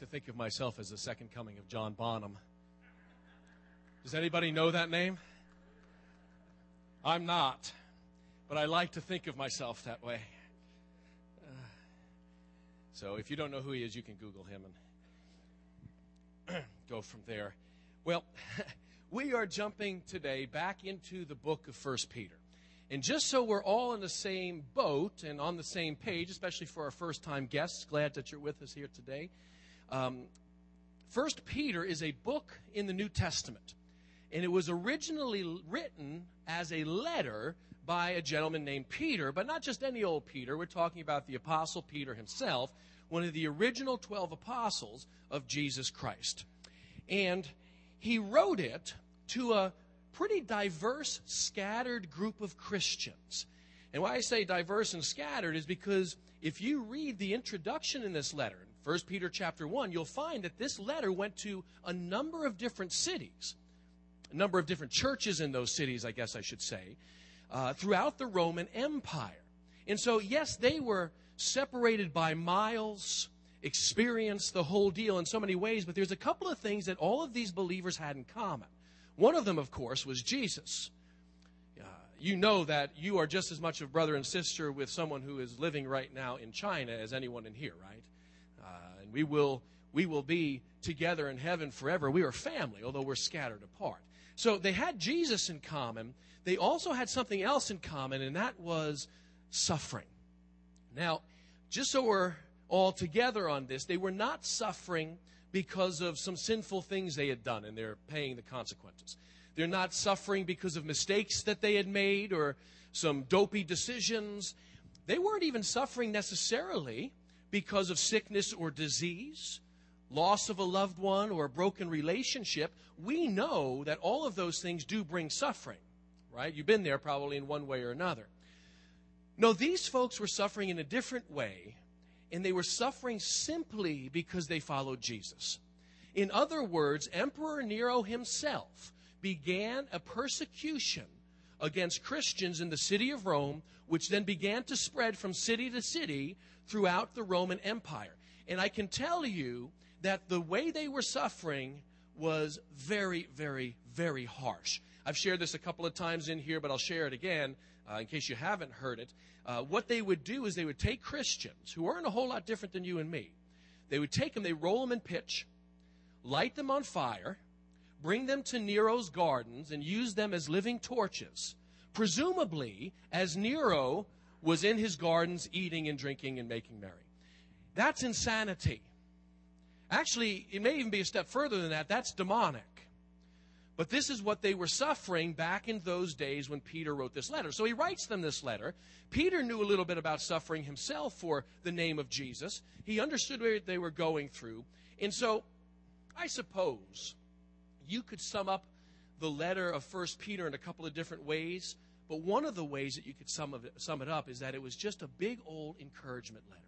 think of myself as the second coming of John Bonham. Does anybody know that name? I'm not, but I like to think of myself that way. So if you don't know who he is, you can Google him and go from there. Well, we are jumping today back into the book of 1 Peter. And just so we're all in the same boat and on the same page, especially for our first-time guests, glad that you're with us here today. 1 Peter is a book in the New Testament. And it was originally written as a letter by a gentleman named Peter, but not just any old Peter. We're talking about the Apostle Peter himself, one of the original 12 apostles of Jesus Christ. And he wrote it to a pretty diverse, scattered group of Christians. And why I say diverse and scattered is because if you read the introduction in this letter, in 1 Peter chapter 1, you'll find that this letter went to a number of different cities, a number of different churches in those cities, I guess I should say, throughout the Roman Empire. And so, yes, they were separated by miles, experienced the whole deal in so many ways, but there's a couple of things that all of these believers had in common. One of them, of course, was Jesus. You know that you are just as much of brother and sister with someone who is living right now in China as anyone in here, right? And we will be together in heaven forever. We are family, although we're scattered apart. So they had Jesus in common. They also had something else in common, and that was suffering. Now, just so we're all together on this, they were not suffering because of some sinful things they had done, and they're paying the consequences. They're not suffering because of mistakes that they had made or some dopey decisions. They weren't even suffering necessarily because of sickness or disease, loss of a loved one, or a broken relationship. We know that all of those things do bring suffering, right? You've been there probably in one way or another. No, these folks were suffering in a different way, and they were suffering simply because they followed Jesus. In other words, Emperor Nero himself began a persecution against Christians in the city of Rome, which then began to spread from city to city throughout the Roman Empire. And I can tell you that the way they were suffering was very, very, very harsh. I've shared this a couple of times in here, but I'll share it again in case you haven't heard it. What they would do is they would take Christians who weren't a whole lot different than you and me. They would take them, they roll them in pitch, light them on fire, bring them to Nero's gardens, and use them as living torches, presumably as Nero was in his gardens eating and drinking and making merry. That's insanity. Actually, it may even be a step further than that. That's demonic. But this is what they were suffering back in those days when Peter wrote this letter. So he writes them this letter. Peter knew a little bit about suffering himself for the name of Jesus. He understood what they were going through. And so I suppose you could sum up the letter of 1 Peter in a couple of different ways. But one of the ways that you could sum it up is that it was just a big old encouragement letter.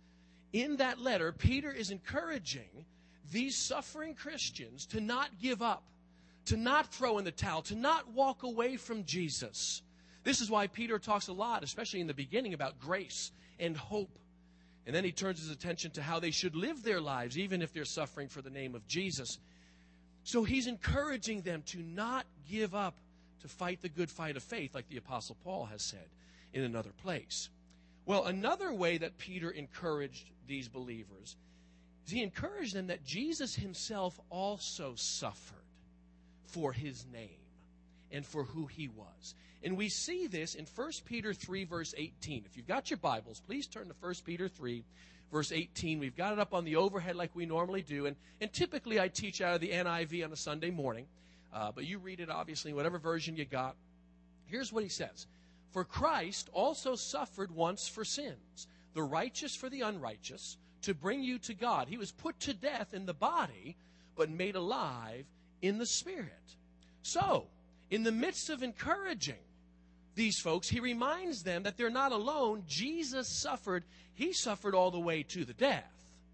In that letter, Peter is encouraging these suffering Christians to not give up, to not throw in the towel, to not walk away from Jesus. This is why Peter talks a lot, especially in the beginning, about grace and hope. And then he turns his attention to how they should live their lives, even if they're suffering for the name of Jesus. So he's encouraging them to not give up, to fight the good fight of faith, like the Apostle Paul has said in another place. Well, another way that Peter encouraged these believers is he encouraged them that Jesus himself also suffered for his name and for who he was. And we see this in 1 Peter 3, verse 18. If you've got your Bibles, please turn to 1 Peter 3, verse 18. We've got it up on the overhead like we normally do. And typically I teach out of the NIV on a Sunday morning. But you read it, obviously, in whatever version you got. Here's what he says. For Christ also suffered once for sins, the righteous for the unrighteous, to bring you to God. He was put to death in the body, but made alive in the Spirit. So, in the midst of encouraging these folks, he reminds them that they're not alone. Jesus suffered. He suffered all the way to the death.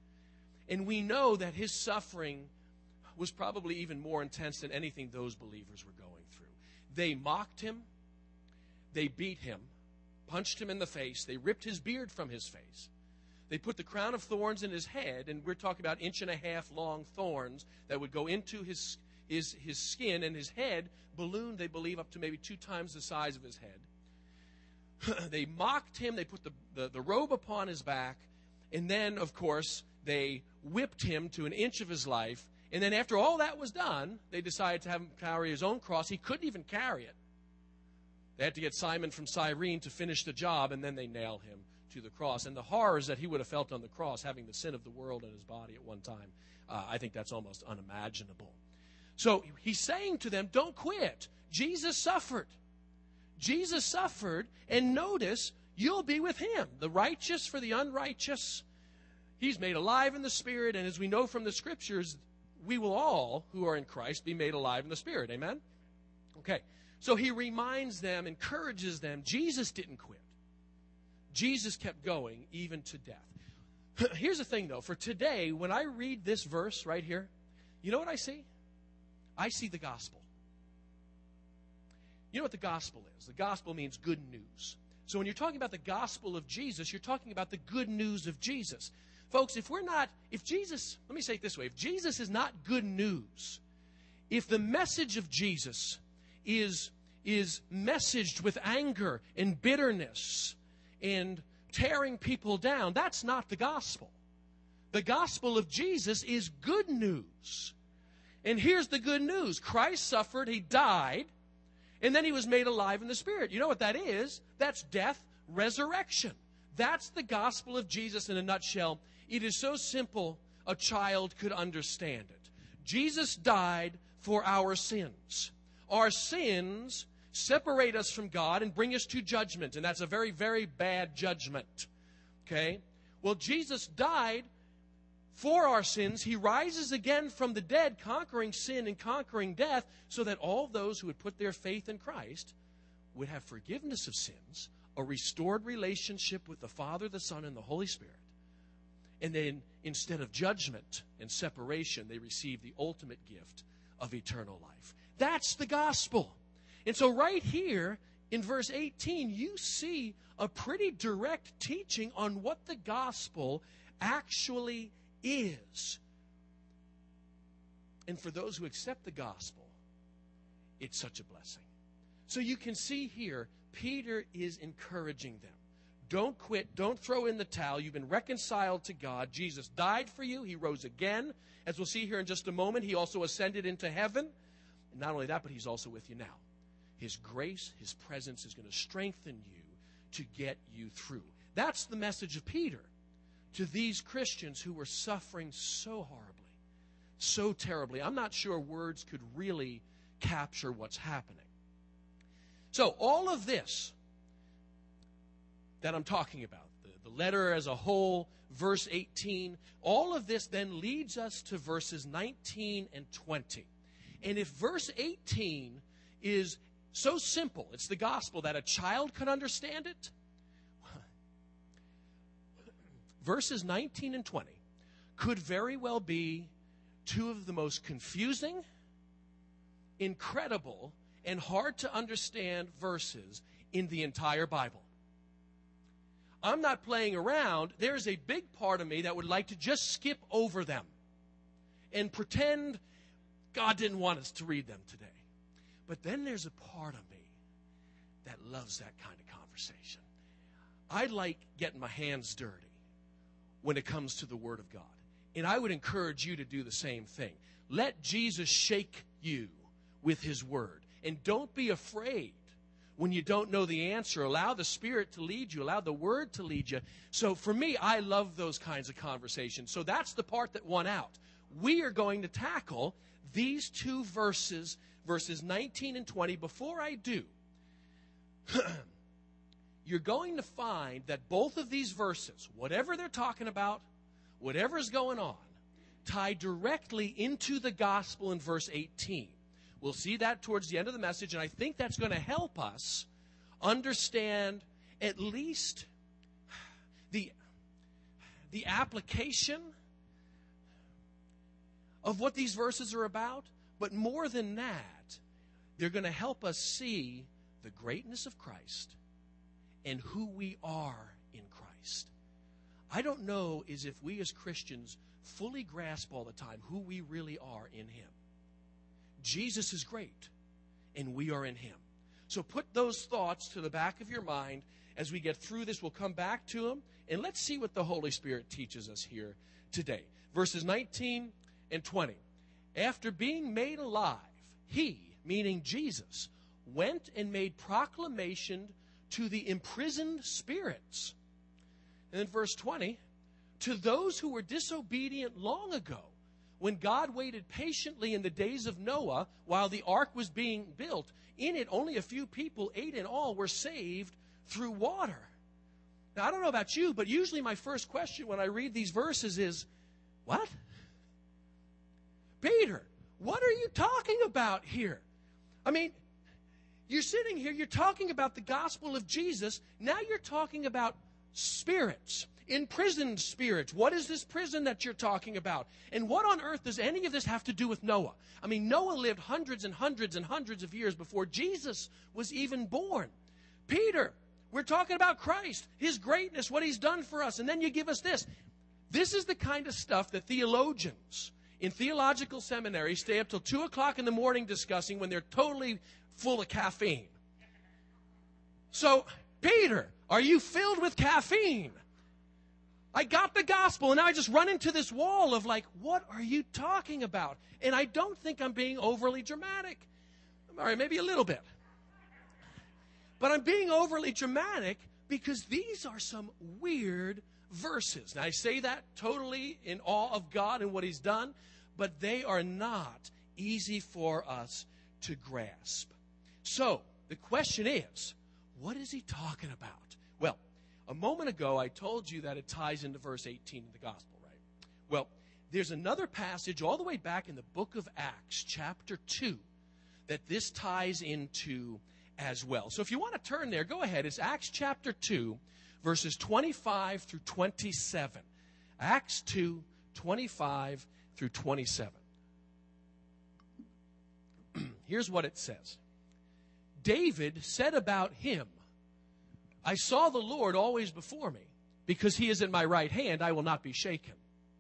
And we know that his suffering was probably even more intense than anything those believers were going through. They mocked him. They beat him, punched him in the face. They ripped his beard from his face. They put the crown of thorns in his head, and we're talking about 1.5 inch long thorns that would go into his skin, and his head ballooned, they believe, up to maybe 2 times the size of his head. They mocked him. They put the robe upon his back, and then, of course, they whipped him to 1 inch of his life. And then after all that was done, they decided to have him carry his own cross. He couldn't even carry it. They had to get Simon from Cyrene to finish the job, and then they nailed him to the cross. And the horrors that he would have felt on the cross, having the sin of the world in his body at one time, I think that's almost unimaginable. So he's saying to them, don't quit. Jesus suffered. Jesus suffered, and notice, you'll be with him. The righteous for the unrighteous. He's made alive in the Spirit, and as we know from the Scriptures, we will all, who are in Christ, be made alive in the Spirit. Amen? Okay. So he reminds them, encourages them, Jesus didn't quit. Jesus kept going, even to death. Here's the thing, though. For today, when I read this verse right here, you know what I see? I see the gospel. You know what the gospel is? The gospel means good news. So when you're talking about the gospel of Jesus, you're talking about the good news of Jesus. Folks, if Jesus, let me say it this way, if Jesus is not good news, if the message of Jesus is messaged with anger and bitterness and tearing people down, that's not the gospel. The gospel of Jesus is good news. And here's the good news. Christ suffered, he died, and then he was made alive in the Spirit. You know what that is? That's death, resurrection. That's the gospel of Jesus in a nutshell. It is so simple a child could understand it. Jesus died for our sins. Our sins separate us from God and bring us to judgment, and that's a very, very bad judgment. Okay? Well, Jesus died for our sins. He rises again from the dead, conquering sin and conquering death, so that all those who would put their faith in Christ would have forgiveness of sins, a restored relationship with the Father, the Son, and the Holy Spirit. And then, instead of judgment and separation, they receive the ultimate gift of eternal life. That's the gospel. And so right here in verse 18, you see a pretty direct teaching on what the gospel actually is. And for those who accept the gospel, it's such a blessing. So you can see here, Peter is encouraging them. Don't quit. Don't throw in the towel. You've been reconciled to God. Jesus died for you. He rose again. As we'll see here in just a moment, he also ascended into heaven. And not only that, but he's also with you now. His grace, his presence is going to strengthen you to get you through. That's the message of Peter to these Christians who were suffering so horribly, so terribly. I'm not sure words could really capture what's happening. So all of this that I'm talking about, the letter as a whole, verse 18, all of this then leads us to verses 19 and 20. And if verse 18 is so simple, it's the gospel, that a child could understand it, verses 19 and 20 could very well be two of the most confusing, incredible, and hard to understand verses in the entire Bible. I'm not playing around. There's a big part of me that would like to just skip over them and pretend God didn't want us to read them today. But then there's a part of me that loves that kind of conversation. I like getting my hands dirty when it comes to the Word of God. And I would encourage you to do the same thing. Let Jesus shake you with His Word. And don't be afraid when you don't know the answer. Allow the Spirit to lead you. Allow the Word to lead you. So for me, I love those kinds of conversations. So that's the part that won out. We are going to tackle these two verses, verses 19 and 20. Before I do, you're going to find that both of these verses, whatever they're talking about, whatever's going on, tie directly into the gospel in verse 18. We'll see that towards the end of the message, and I think that's going to help us understand at least the application of what these verses are about. But more than that, they're going to help us see the greatness of Christ and who we are in Christ. I don't know is if we as Christians fully grasp all the time who we really are in Him. Jesus is great, and we are in Him. So put those thoughts to the back of your mind as we get through this. We'll come back to them, and let's see what the Holy Spirit teaches us here today. Verses 19 and 20. After being made alive, He, meaning Jesus, went and made proclamation to the imprisoned spirits. And then verse 20, to those who were disobedient long ago, when God waited patiently in the days of Noah while the ark was being built, in it only a few people, 8 in all, were saved through water. Now, I don't know about you, but usually my first question when I read these verses is, what? Peter, what are you talking about here? I mean, you're sitting here, you're talking about the gospel of Jesus. Now you're talking about spirits, imprisoned spirits. What is this prison that you're talking about? And what on earth does any of this have to do with Noah? I mean, Noah lived hundreds and hundreds and hundreds of years before Jesus was even born. Peter, we're talking about Christ, His greatness, what He's done for us. And then you give us this. This is the kind of stuff that theologians in theological seminary stay up till 2 o'clock in the morning discussing when they're totally full of caffeine. So, Peter, are you filled with caffeine? I got the gospel, and now I just run into this wall of like, what are you talking about? And I don't think I'm being overly dramatic. All right, maybe a little bit. But I'm being overly dramatic because these are some weird verses. Now, I say that totally in awe of God and what He's done, but they are not easy for us to grasp. So, the question is, what is he talking about? Well, a moment ago, I told you that it ties into verse 18 of the gospel, right? Well, there's another passage all the way back in the book of Acts, chapter 2, that this ties into as well. So if you want to turn there, go ahead. It's Acts chapter 2, verses 25 through 27. Acts 2, 25 through 27. Here's what it says. David said about him, I saw the Lord always before me. Because He is at my right hand, I will not be shaken.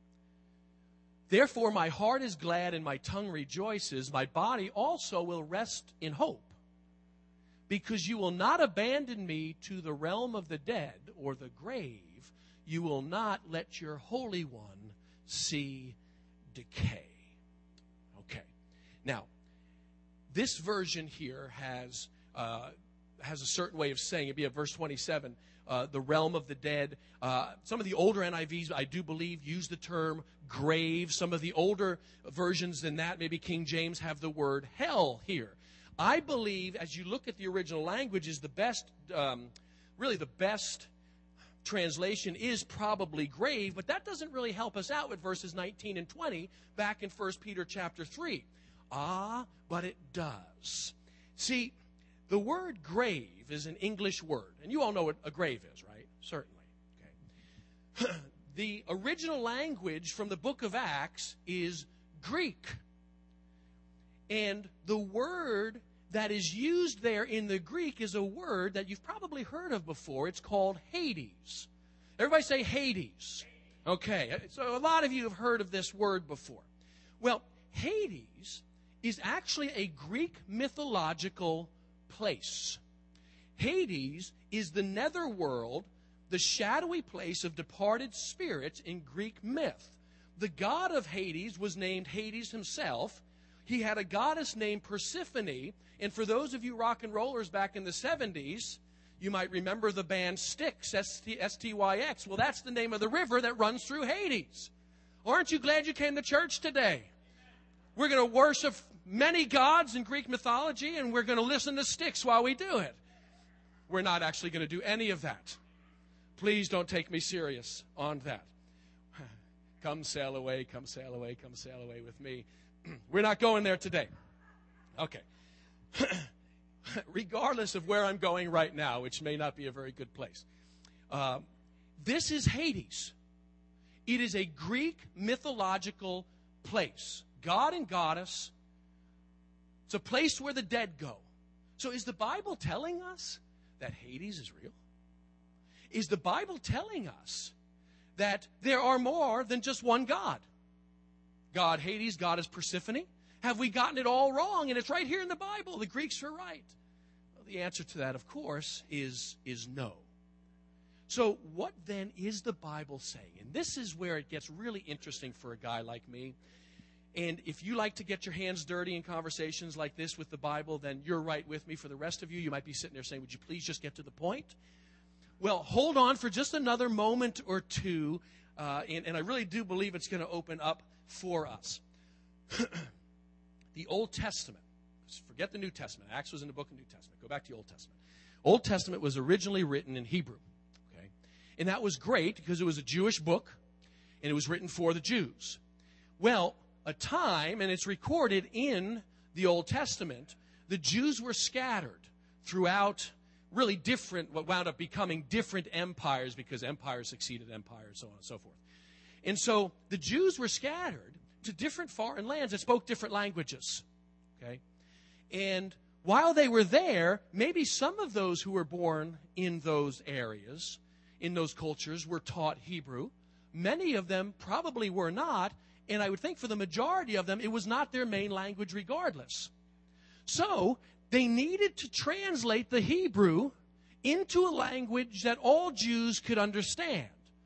Therefore my heart is glad and my tongue rejoices. My body also will rest in hope. Because you will not abandon me to the realm of the dead or the grave. You will not let your Holy One see decay. Okay. Now, this version here has a certain way of saying it. Be at verse 27, the realm of the dead. Some of the older NIVs, I do believe, use the term grave. Some of the older versions than that, maybe King James, have the word hell here. I believe, as you look at the original language, is the best, really the best translation is probably grave, but that doesn't really help us out with verses 19 and 20 back in 1 Peter chapter 3. But it does. See, the word grave is an English word, and you all know what a grave is, right? Certainly. Okay. The original language from the book of Acts is Greek. And the word that is used there in the Greek is a word that you've probably heard of before. It's called Hades. Everybody say Hades. Okay, so a lot of you have heard of this word before. Well, Hades is actually a Greek mythological place. Hades is the netherworld, the shadowy place of departed spirits in Greek myth. The god of Hades was named Hades himself. He had a goddess named Persephone. And for those of you rock and rollers back in the 70s, you might remember the band Styx, S-T-Y-X. Well, that's the name of the river that runs through Hades. Aren't you glad you came to church today? We're going to worship many gods in Greek mythology, and we're going to listen to Styx while we do it. We're not actually going to do any of that. Please don't take me serious on that. Come sail away, come sail away, come sail away with me. We're not going there today. Okay. Regardless of where I'm going right now, which may not be a very good place, this is Hades. It is a Greek mythological place. God and goddess. It's a place where the dead go. So is the Bible telling us that Hades is real? Is the Bible telling us that there are more than just one God. God Hades, God is Persephone. Have we gotten it all wrong? And it's right here in the Bible. The Greeks are right. Well, the answer to that, of course, is no. So what then is the Bible saying? And this is where it gets really interesting for a guy like me. And if you like to get your hands dirty in conversations like this with the Bible, then you're right with me. For the rest of you, you might be sitting there saying, would you please just get to the point? Well, hold on for just another moment or two, and I really do believe it's going to open up for us. The Old Testament. Forget the New Testament. Acts was in the book of the New Testament. Go back to the Old Testament. Old Testament was originally written in Hebrew. Okay? And that was great because it was a Jewish book, and it was written for the Jews. Well, a time, and it's recorded in the Old Testament, the Jews were scattered throughout really different, what wound up becoming different empires, because empires succeeded empires, so on and so forth. And so the Jews were scattered to different foreign lands that spoke different languages. Okay? And while they were there, maybe some of those who were born in those areas, in those cultures, were taught Hebrew. Many of them probably were not. And I would think for the majority of them, it was not their main language regardless. So they needed to translate the Hebrew into a language that all Jews could understand.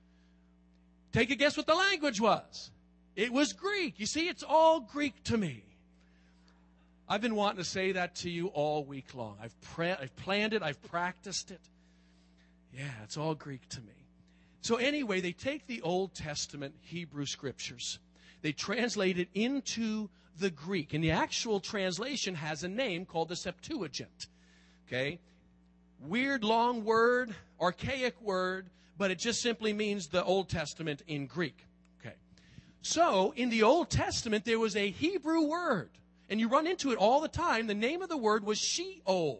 Take a guess what the language was. It was Greek. You see, it's all Greek to me. I've been wanting to say that to you all week long. I've planned it. I've practiced it. Yeah, it's all Greek to me. So anyway, they take the Old Testament Hebrew scriptures. They translate it into the Greek. And the actual translation has a name called the Septuagint. Okay? Weird, long word, archaic word, but it just simply means the Old Testament in Greek. Okay? So, in the Old Testament, there was a Hebrew word. And you run into it all the time. The name of the word was Sheol.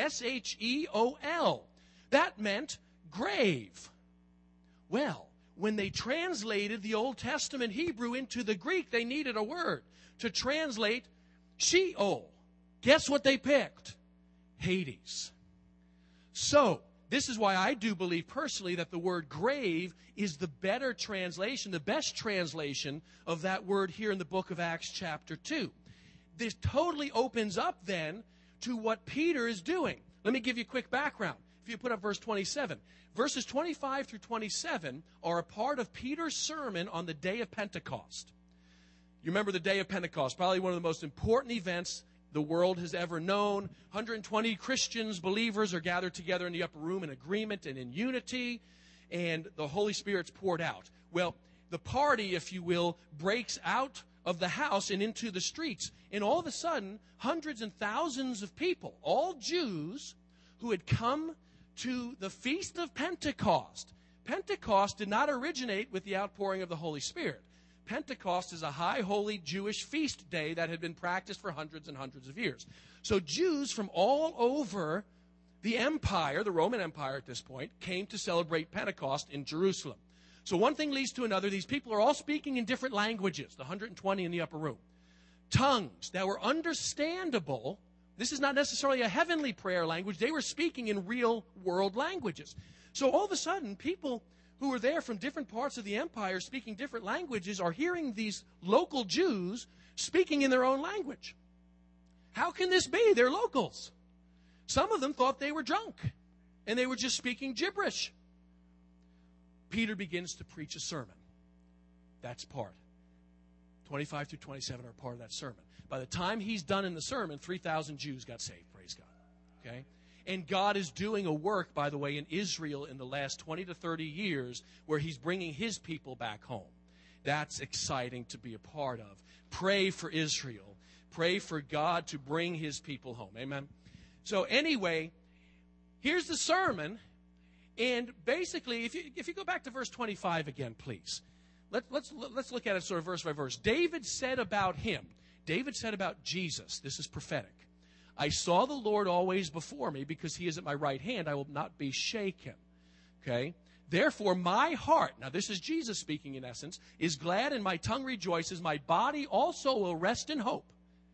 S-H-E-O-L. That meant grave. Well, when they translated the Old Testament Hebrew into the Greek, they needed a word to translate Sheol. Guess what they picked? Hades. So, this is why I do believe personally that the word grave is the better translation, the best translation of that word here in the book of Acts chapter 2. This totally opens up then to what Peter is doing. Let me give you a quick background. If you put up verse 27. Verses 25 through 27 are a part of Peter's sermon on the day of Pentecost. You remember the day of Pentecost, probably one of the most important events the world has ever known. 120 Christians, believers, are gathered together in the upper room in agreement and in unity, and the Holy Spirit's poured out. Well, the party, if you will, breaks out of the house and into the streets. And all of a sudden, hundreds and thousands of people, all Jews, who had come to the Feast of Pentecost. Pentecost did not originate with the outpouring of the Holy Spirit. Pentecost is a high holy Jewish feast day that had been practiced for hundreds and hundreds of years. So Jews from all over the empire, the Roman Empire at this point, came to celebrate Pentecost in Jerusalem. So one thing leads to another. These people are all speaking in different languages, the 120 in the upper room. Tongues that were understandable. This is not necessarily a heavenly prayer language. They were speaking in real world languages. So all of a sudden, people who were there from different parts of the empire speaking different languages are hearing these local Jews speaking in their own language. How can this be? They're locals. Some of them thought they were drunk, and they were just speaking gibberish. Peter begins to preach a sermon. That's part. 25 through 27 are part of that sermon. By the time he's done in the sermon, 3,000 Jews got saved, praise God. Okay? And God is doing a work, by the way, in Israel in the last 20 to 30 years where he's bringing his people back home. That's exciting to be a part of. Pray for Israel. Pray for God to bring his people home. Amen? So anyway, here's the sermon. And basically, if you go back to verse 25 again, please. Let's look at it sort of verse by verse. David said about him. David said about Jesus. This is prophetic. I saw the Lord always before me, because he is at my right hand. I will not be shaken. Okay? Therefore, my heart, now this is Jesus speaking in essence, is glad and my tongue rejoices. My body also will rest in hope.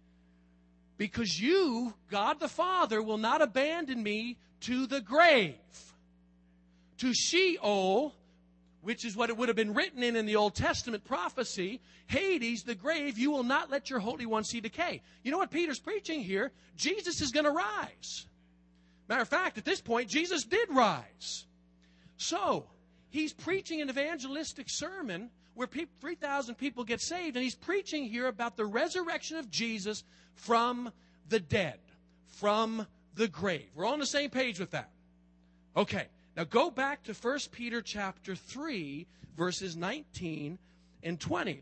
Because you, God the Father, will not abandon me to the grave, to Sheol, which is what it would have been written in the Old Testament prophecy, Hades, the grave, you will not let your Holy One see decay. You know what Peter's preaching here? Jesus is going to rise. Matter of fact, at this point, Jesus did rise. So, he's preaching an evangelistic sermon where 3,000 people get saved, and he's preaching here about the resurrection of Jesus from the dead, from the grave. We're all on the same page with that. Okay. Now go back to 1 Peter chapter 3, verses 19 and 20.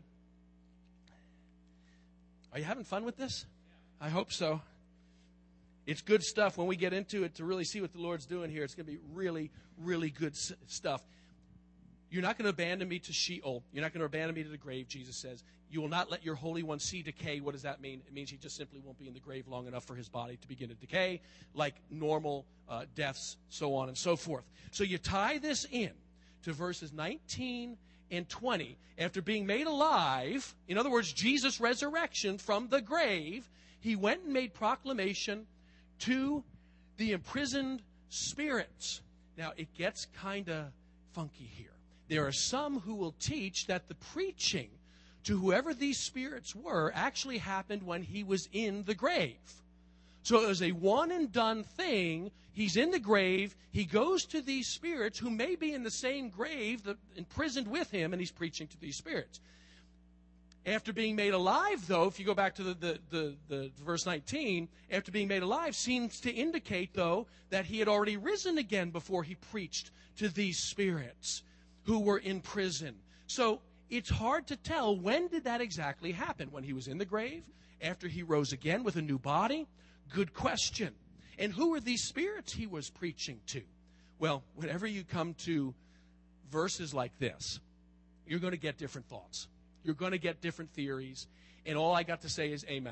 Are you having fun with this? I hope so. It's good stuff when we get into it to really see what the Lord's doing here. It's going to be really, really good stuff. You're not going to abandon me to Sheol. You're not going to abandon me to the grave, Jesus says. You will not let your Holy One see decay. What does that mean? It means he just simply won't be in the grave long enough for his body to begin to decay, like normal deaths, so on and so forth. So you tie this in to verses 19 and 20. After being made alive, in other words, Jesus' resurrection from the grave, he went and made proclamation to the imprisoned spirits. Now, it gets kind of funky here. There are some who will teach that the preaching to whoever these spirits were actually happened when he was in the grave. So it was a one-and-done thing. He's in the grave. He goes to these spirits who may be in the same grave, imprisoned with him, and he's preaching to these spirits. After being made alive, though, if you go back to the verse 19, after being made alive seems to indicate, though, that he had already risen again before he preached to these spirits who were in prison. So it's hard to tell, when did that exactly happen? When he was in the grave? After he rose again with a new body? Good question. And who were these spirits he was preaching to? Well, whenever you come to verses like this, you're going to get different thoughts. You're going to get different theories. And all I got to say is amen.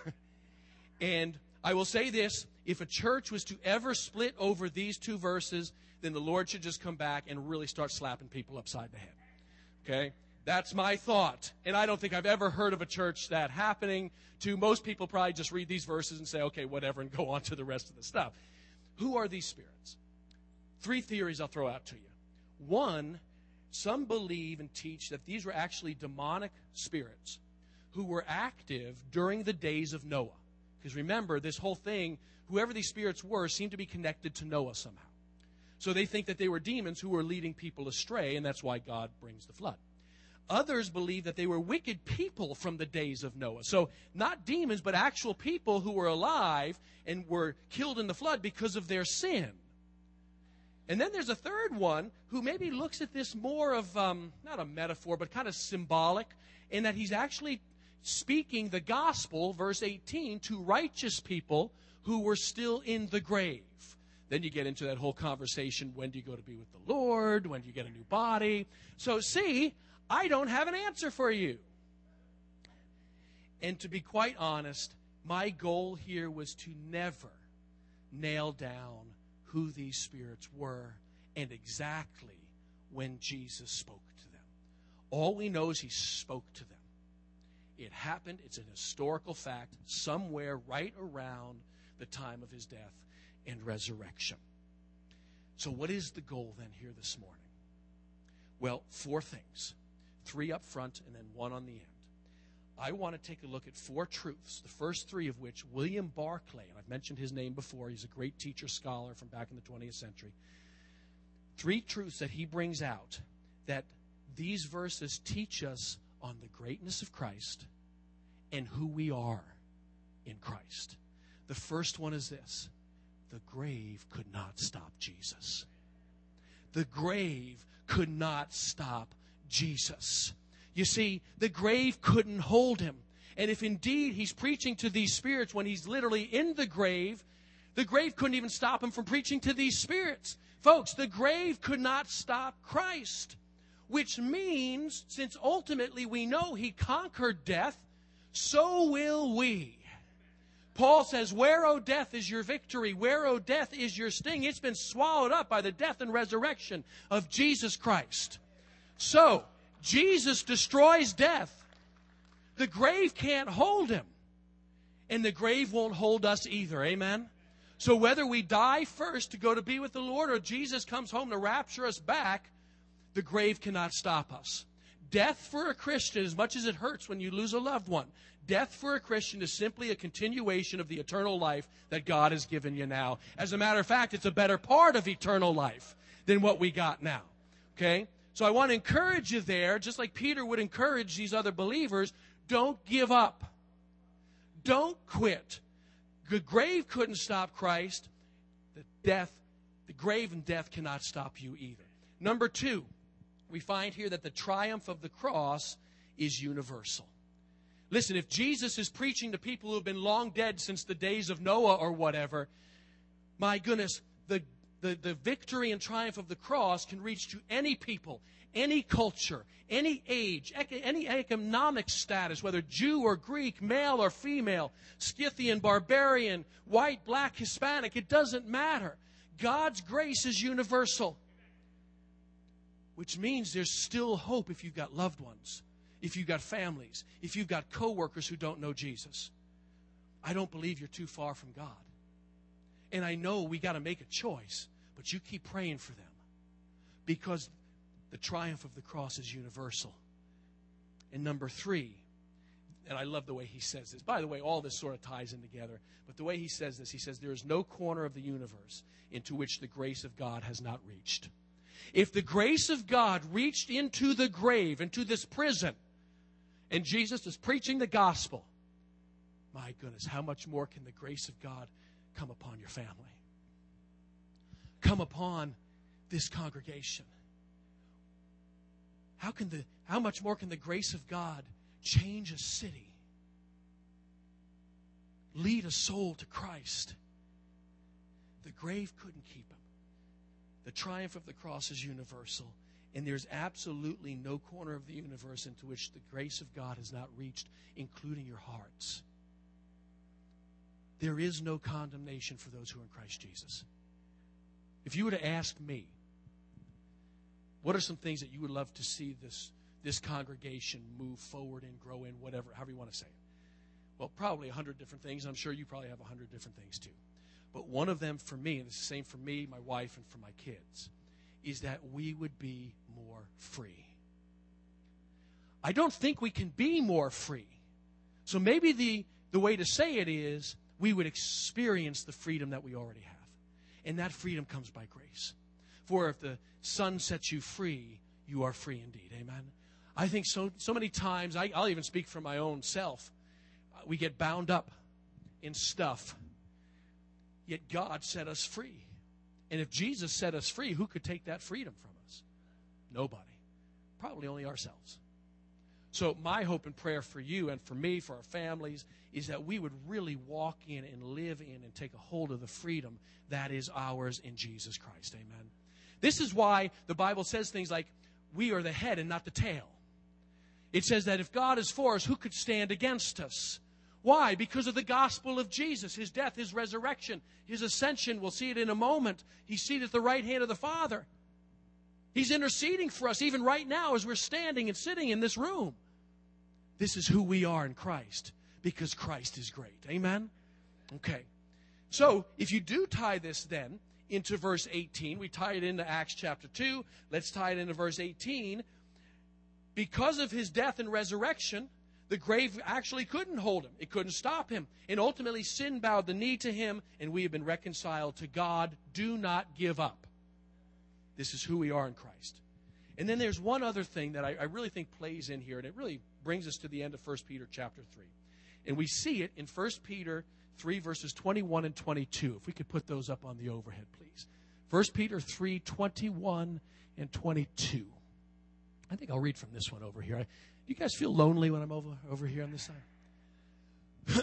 And I will say this, if a church was to ever split over these two verses, then the Lord should just come back and really start slapping people upside the head. Okay? That's my thought. And I don't think I've ever heard of a church that happening to. Most people probably just read these verses and say, okay, whatever, and go on to the rest of the stuff. Who are these spirits? 3 theories I'll throw out to you. One, some believe and teach that these were actually demonic spirits who were active during the days of Noah. Because remember, this whole thing, whoever these spirits were, seemed to be connected to Noah somehow. So they think that they were demons who were leading people astray, and that's why God brings the flood. Others believe that they were wicked people from the days of Noah. So not demons, but actual people who were alive and were killed in the flood because of their sin. And then there's a third one who maybe looks at this more of, not a metaphor, but kind of symbolic, in that he's actually speaking the gospel, verse 18, to righteous people who were still in the grave. Then you get into that whole conversation, when do you go to be with the Lord? When do you get a new body? So see, I don't have an answer for you. And to be quite honest, my goal here was to never nail down who these spirits were and exactly when Jesus spoke to them. All we know is he spoke to them. It happened. It's an historical fact somewhere right around the time of his death and resurrection. So what is the goal then here this morning? Well, 4 things. 3 up front and then 1 on the end. I want to take a look at 4 truths, the first 3 of which William Barclay, and I've mentioned his name before, he's a great teacher scholar from back in the 20th century. 3 truths that he brings out that these verses teach us on the greatness of Christ and who we are in Christ. The first one is this: the grave could not stop Jesus. The grave could not stop Jesus. You see, the grave couldn't hold him. And if indeed he's preaching to these spirits when he's literally in the grave couldn't even stop him from preaching to these spirits. Folks, the grave could not stop Christ. Which means, since ultimately we know he conquered death, so will we. Paul says, where, O death, is your victory? Where, O death, is your sting? It's been swallowed up by the death and resurrection of Jesus Christ. So, Jesus destroys death. The grave can't hold him. And the grave won't hold us either. Amen? So whether we die first to go to be with the Lord or Jesus comes home to rapture us back, the grave cannot stop us. Death for a Christian, as much as it hurts when you lose a loved one, death for a Christian is simply a continuation of the eternal life that God has given you now. As a matter of fact, it's a better part of eternal life than what we got now. Okay? So I want to encourage you there, just like Peter would encourage these other believers, don't give up. Don't quit. The grave couldn't stop Christ. The grave and death cannot stop you either. Number 2, we find here that the triumph of the cross is universal. Listen, if Jesus is preaching to people who have been long dead since the days of Noah or whatever, my goodness, the victory and triumph of the cross can reach to any people, any culture, any age, any economic status, whether Jew or Greek, male or female, Scythian, barbarian, white, black, Hispanic, it doesn't matter. God's grace is universal, which means there's still hope if you've got loved ones, if you've got families, if you've got coworkers who don't know Jesus. I don't believe you're too far from God. And I know we got to make a choice, but you keep praying for them because the triumph of the cross is universal. And number 3, and I love the way he says this. By the way, all this sort of ties in together. But the way he says this, he says, there is no corner of the universe into which the grace of God has not reached. If the grace of God reached into the grave, into this prison, and Jesus is preaching the gospel, my goodness, how much more can the grace of God come upon your family? Come upon this congregation. How much more can the grace of God change a city? Lead a soul to Christ. The grave couldn't keep him. The triumph of the cross is universal. And there's absolutely no corner of the universe into which the grace of God has not reached, including your hearts. There is no condemnation for those who are in Christ Jesus. If you were to ask me, what are some things that you would love to see this congregation move forward and grow in, whatever, however you want to say it? Well, probably 100 different things. I'm sure you probably have 100 different things too. But one of them for me, and it's the same for me, my wife, and for my kids, is that we would be more free. I don't think we can be more free. So maybe the way to say it is we would experience the freedom that we already have. And that freedom comes by grace. For if the Son sets you free, you are free indeed. Amen? I think so many times, I'll even speak for my own self, we get bound up in stuff. Yet God set us free. And if Jesus set us free, who could take that freedom from us? Nobody. Probably only ourselves. So my hope and prayer for you and for me, for our families, is that we would really walk in and live in and take a hold of the freedom that is ours in Jesus Christ. Amen. This is why the Bible says things like, we are the head and not the tail. It says that if God is for us, who could stand against us? Why? Because of the gospel of Jesus, his death, his resurrection, his ascension. We'll see it in a moment. He's seated at the right hand of the Father. He's interceding for us even right now as we're standing and sitting in this room. This is who we are in Christ because Christ is great. Amen? Okay. So if you do tie this then into verse 18, we tie it into Acts chapter 2. Let's tie it into verse 18. Because of his death and resurrection, the grave actually couldn't hold him. It couldn't stop him. And ultimately, sin bowed the knee to him, and we have been reconciled to God. Do not give up. This is who we are in Christ. And then there's one other thing that I really think plays in here, and it really brings us to the end of 1 Peter chapter 3. And we see it in 1 Peter 3, verses 21 and 22. If we could put those up on the overhead, please. 1 Peter 3, 21 and 22. I think I'll read from this one over here. Do you guys feel lonely when I'm over here on this side?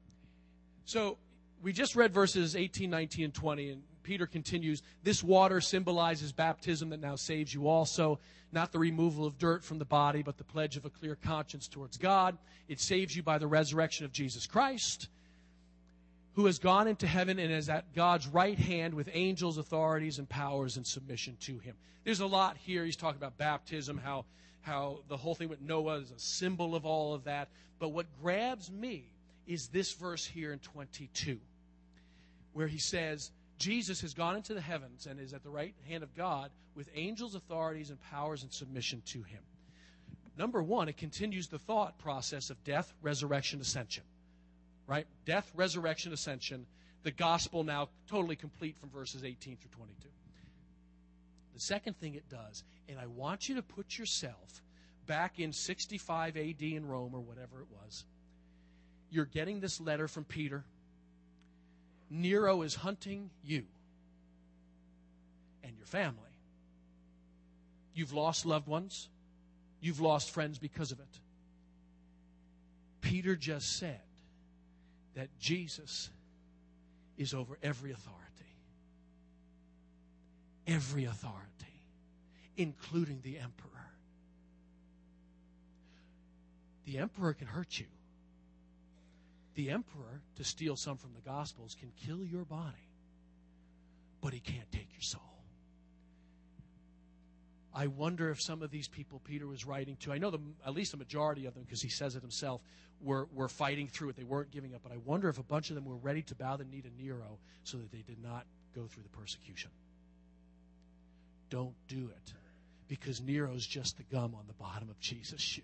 So we just read verses 18, 19, and 20, and Peter continues, this water symbolizes baptism that now saves you also, not the removal of dirt from the body, but the pledge of a clear conscience towards God. It saves you by the resurrection of Jesus Christ, who has gone into heaven and is at God's right hand with angels, authorities, and powers in submission to him. There's a lot here. He's talking about baptism, how the whole thing with Noah is a symbol of all of that. But what grabs me is this verse here in 22, where he says, Jesus has gone into the heavens and is at the right hand of God with angels, authorities, and powers in submission to him. Number one, it continues the thought process of death, resurrection, ascension. Right? Death, resurrection, ascension. The gospel now totally complete from verses 18 through 22. The second thing it does, and I want you to put yourself back in 65 AD in Rome or whatever it was. You're getting this letter from Peter. Nero is hunting you and your family. You've lost loved ones. You've lost friends because of it. Peter just said that Jesus is over every authority. Every authority, including the emperor. The emperor can hurt you. The emperor, to steal some from the Gospels, can kill your body, but he can't take your soul. I wonder if some of these people Peter was writing to, I know at least a majority of them, because he says it himself, were fighting through it. They weren't giving up. But I wonder if a bunch of them were ready to bow the knee to Nero so that they did not go through the persecution. Don't do it, because Nero's just the gum on the bottom of Jesus' shoe.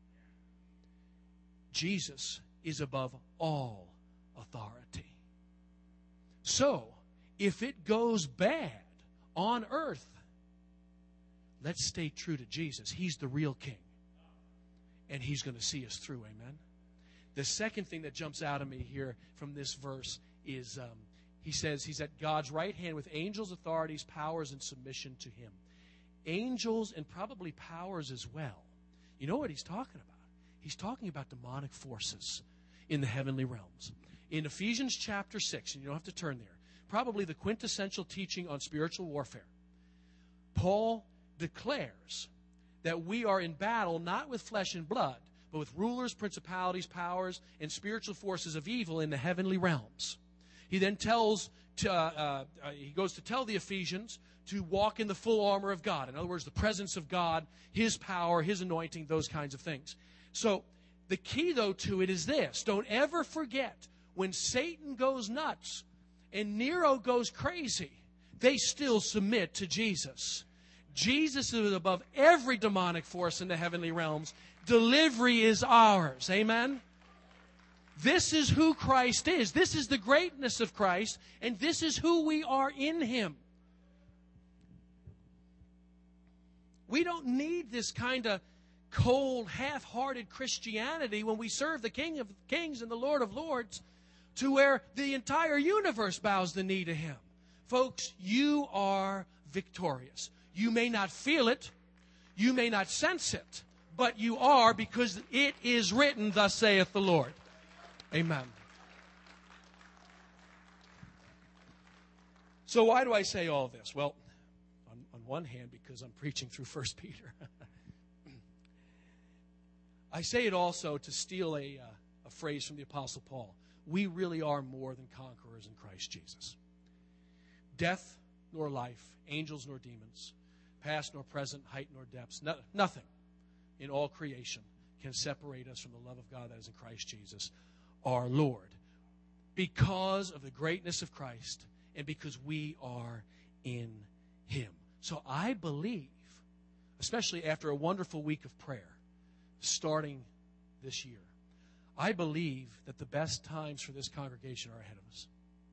Jesus is above all authority. So, if it goes bad on earth, let's stay true to Jesus. He's the real king. And he's going to see us through. Amen? The second thing that jumps out at me here from this verse is he says he's at God's right hand with angels, authorities, powers, and submission to him. Angels and probably powers as well. You know what he's talking about? He's talking about demonic forces in the heavenly realms. In Ephesians chapter 6, and you don't have to turn there, probably the quintessential teaching on spiritual warfare, Paul declares that we are in battle not with flesh and blood, but with rulers, principalities, powers, and spiritual forces of evil in the heavenly realms. He then goes to tell the Ephesians to walk in the full armor of God. In other words, the presence of God, his power, his anointing, those kinds of things. So the key, though, to it is this. Don't ever forget, when Satan goes nuts and Nero goes crazy, they still submit to Jesus. Jesus is above every demonic force in the heavenly realms. Delivery is ours. Amen? This is who Christ is. This is the greatness of Christ, and this is who we are in him. We don't need this kind of cold, half-hearted Christianity when we serve the King of Kings and the Lord of Lords, to where the entire universe bows the knee to him. Folks, you are victorious. You may not feel it, you may not sense it, but you are, because it is written, thus saith the Lord. Amen. So why do I say all this? Well, on one hand, because I'm preaching through 1 Peter. I say it also to steal a phrase from the Apostle Paul. We really are more than conquerors in Christ Jesus. Death nor life, angels nor demons, past nor present, height nor depths, nothing in all creation can separate us from the love of God that is in Christ Jesus, our Lord, because of the greatness of Christ and because we are in him. So I believe, especially after a wonderful week of prayer starting this year, I believe that the best times for this congregation are ahead of us.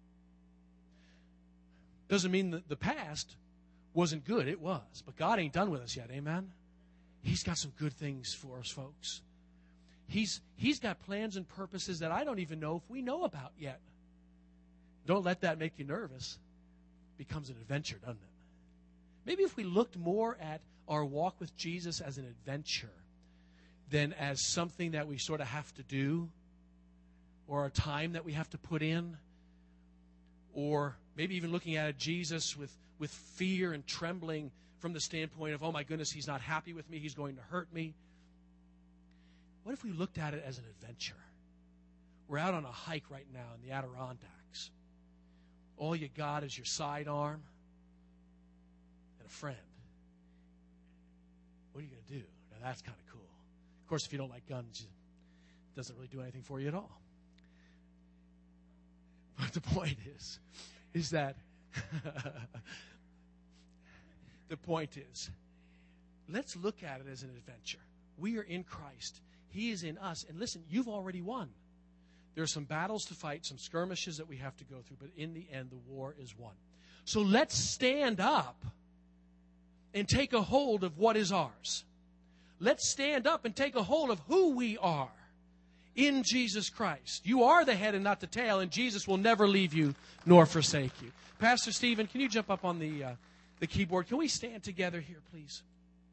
Doesn't mean that the past wasn't good. It was. But God ain't done with us yet. Amen? He's got some good things for us, folks. He's got plans and purposes that I don't even know if we know about yet. Don't let that make you nervous. It becomes an adventure, doesn't it? Maybe if we looked more at our walk with Jesus as an adventure than as something that we sort of have to do, or a time that we have to put in, or maybe even looking at Jesus with fear and trembling from the standpoint of, oh my goodness, he's not happy with me, he's going to hurt me. What if we looked at it as an adventure? We're out on a hike right now in the Adirondacks. All you got is your sidearm and a friend. What are you going to do? Now that's kind of cool. Of course, if you don't like guns, it doesn't really do anything for you at all. But the point is that The point is, let's look at it as an adventure. We are in Christ. He is in us. And listen, you've already won. There are some battles to fight, some skirmishes that we have to go through, but in the end, the war is won. So let's stand up and take a hold of what is ours. Let's stand up and take a hold of who we are in Jesus Christ. You are the head and not the tail, and Jesus will never leave you nor forsake you. Pastor Stephen, can you jump up on the keyboard? Can we stand together here, please?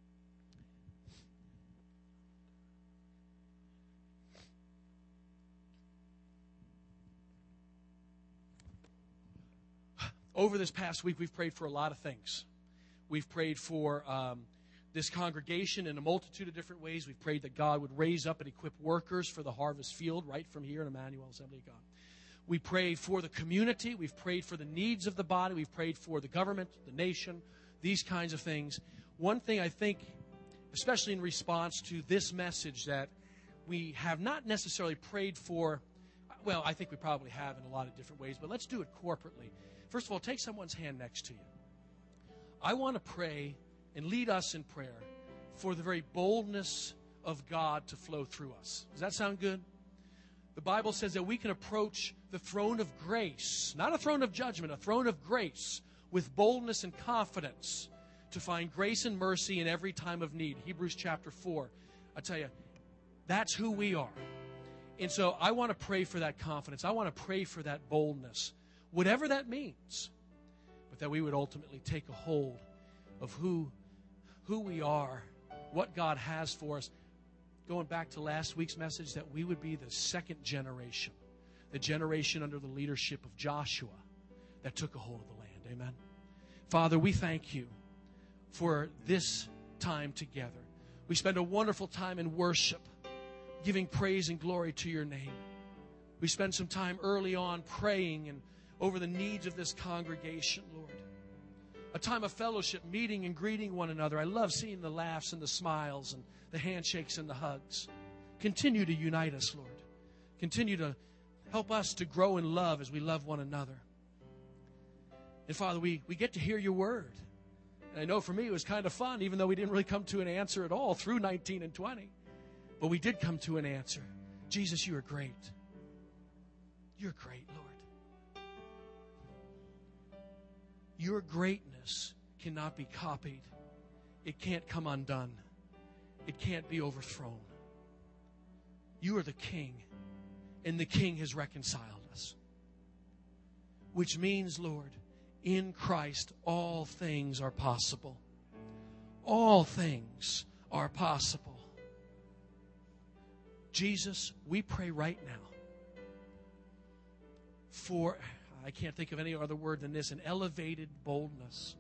Over this past week, we've prayed for a lot of things. We've prayed for this congregation in a multitude of different ways. We've prayed that God would raise up and equip workers for the harvest field right from here in Emmanuel Assembly of God. We prayed for the community. We've prayed for the needs of the body. We've prayed for the government, the nation, these kinds of things. One thing I think, especially in response to this message, that we have not necessarily prayed for, well, I think we probably have in a lot of different ways, but let's do it corporately. First of all, take someone's hand next to you. I want to pray and lead us in prayer for the very boldness of God to flow through us. Does that sound good? The Bible says that we can approach the throne of grace, not a throne of judgment, a throne of grace, with boldness and confidence to find grace and mercy in every time of need. Hebrews chapter 4. I tell you, that's who we are. And so I want to pray for that confidence. I want to pray for that boldness, whatever that means, but that we would ultimately take a hold of who we are, what God has for us. Going back to last week's message, that we would be the second generation, the generation under the leadership of Joshua that took a hold of the land. Amen. Father, we thank you for this time together. We spend a wonderful time in worship, giving praise and glory to your name. We spend some time early on praying and over the needs of this congregation, Lord. A time of fellowship, meeting and greeting one another. I love seeing the laughs and the smiles and the handshakes and the hugs. Continue to unite us, Lord. Continue to help us to grow in love as we love one another. And Father, we get to hear your word. And I know for me it was kind of fun, even though we didn't really come to an answer at all through 19 and 20. But we did come to an answer. Jesus, you are great. You're great, Lord. Your greatness cannot be copied. It can't come undone. It can't be overthrown. You are the King, and the King has reconciled us. Which means, Lord, in Christ all things are possible. All things are possible. Jesus, we pray right now for, I can't think of any other word than this, an elevated boldness,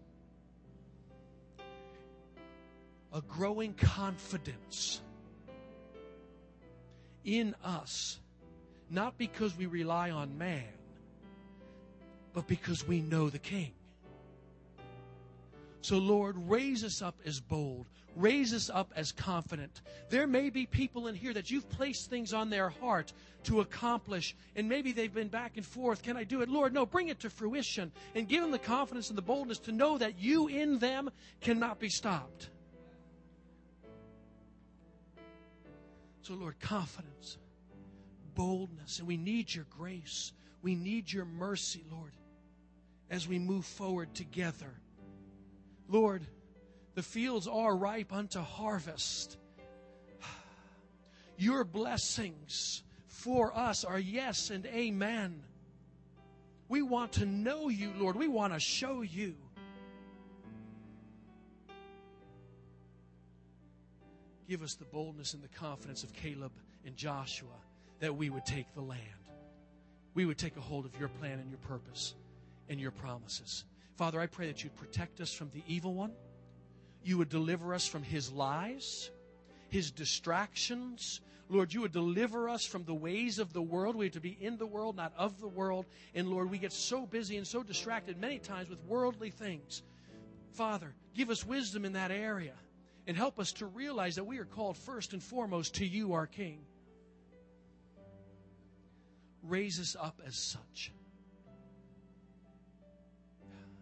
a growing confidence in us, not because we rely on man, but because we know the King. So, Lord, raise us up as bold. Raise us up as confident. There may be people in here that you've placed things on their heart to accomplish, and maybe they've been back and forth. Can I do it? Lord, no, bring it to fruition and give them the confidence and the boldness to know that you in them cannot be stopped. So, Lord, confidence, boldness, and we need your grace. We need your mercy, Lord, as we move forward together. Lord, the fields are ripe unto harvest. Your blessings for us are yes and amen. We want to know you, Lord. We want to show you. Give us the boldness and the confidence of Caleb and Joshua that we would take the land. We would take a hold of your plan and your purpose and your promises. Father, I pray that you'd protect us from the evil one. You would deliver us from his lies, his distractions. Lord, you would deliver us from the ways of the world. We have to be in the world, not of the world. And Lord, we get so busy and so distracted many times with worldly things. Father, give us wisdom in that area and help us to realize that we are called first and foremost to you, our King. Raise us up as such.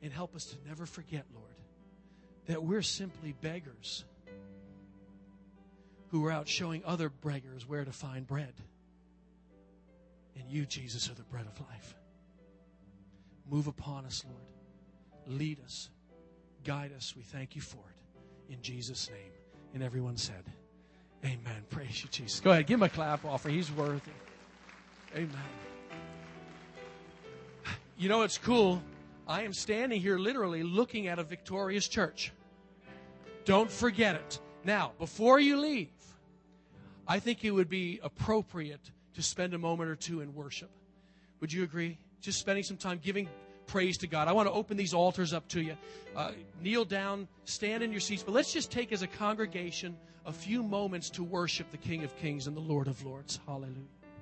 And help us to never forget, Lord, that we're simply beggars who are out showing other beggars where to find bread. And you, Jesus, are the bread of life. Move upon us, Lord. Lead us. Guide us. We thank you for it. In Jesus' name. And everyone said, amen. Praise you, Jesus. Go ahead. Give him a clap offering. He's worthy. Amen. You know, it's cool. I am standing here literally looking at a victorious church. Don't forget it. Now, before you leave, I think it would be appropriate to spend a moment or two in worship. Would you agree? Just spending some time giving praise to God. I want to open these altars up to you. Kneel down, stand in your seats, but let's just take as a congregation a few moments to worship the King of Kings and the Lord of Lords. Hallelujah.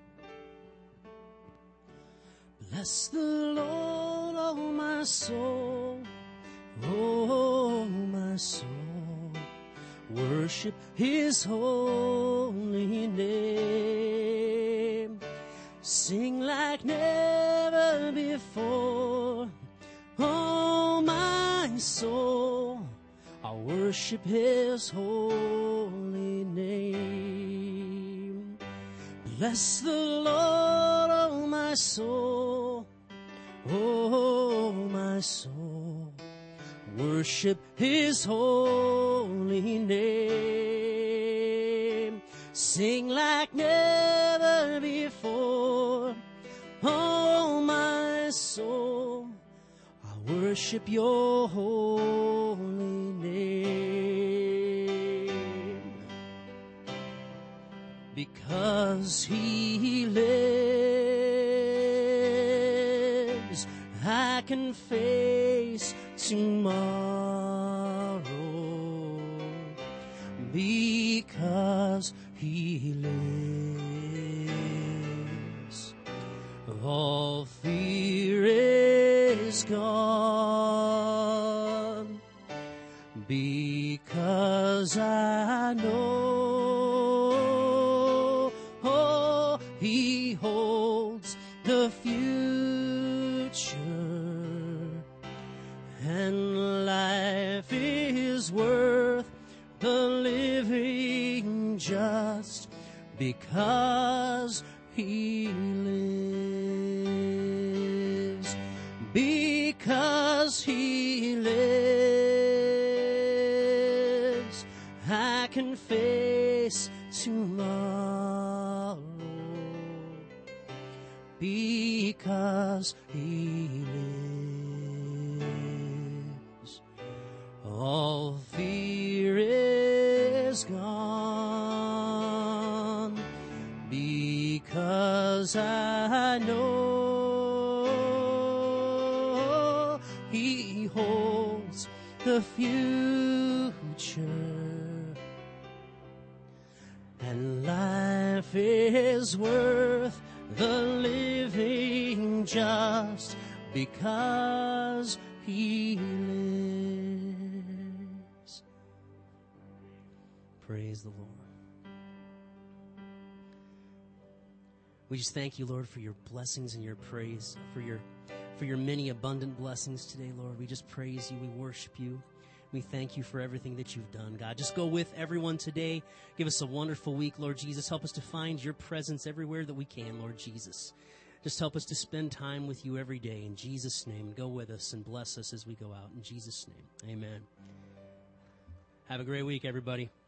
Bless the Lord, oh my soul, oh my soul. Worship His holy name. Sing like never before, oh my soul. I worship His holy name. Bless the Lord, oh my soul, oh my soul. Worship His holy name. Sing like never before, oh my soul. I worship your holy name. Because He lives, I can face tomorrow. Because He lives, all fear is gone. Because I know, oh, He holds the future. And life is worth the living just because He lives. Because He lives, I can face tomorrow. Because He lives, all fear is gone. Because I know He holds the future. And life is worth the living just because He lives. Praise the Lord. We just thank you, Lord, for your blessings and your praise, for your many abundant blessings today, Lord. We just praise you. We worship you. We thank you for everything that you've done, God. Just go with everyone today. Give us a wonderful week, Lord Jesus. Help us to find your presence everywhere that we can, Lord Jesus. Just help us to spend time with you every day in Jesus' name. Go with us and bless us as we go out in Jesus' name. Amen. Have a great week, everybody.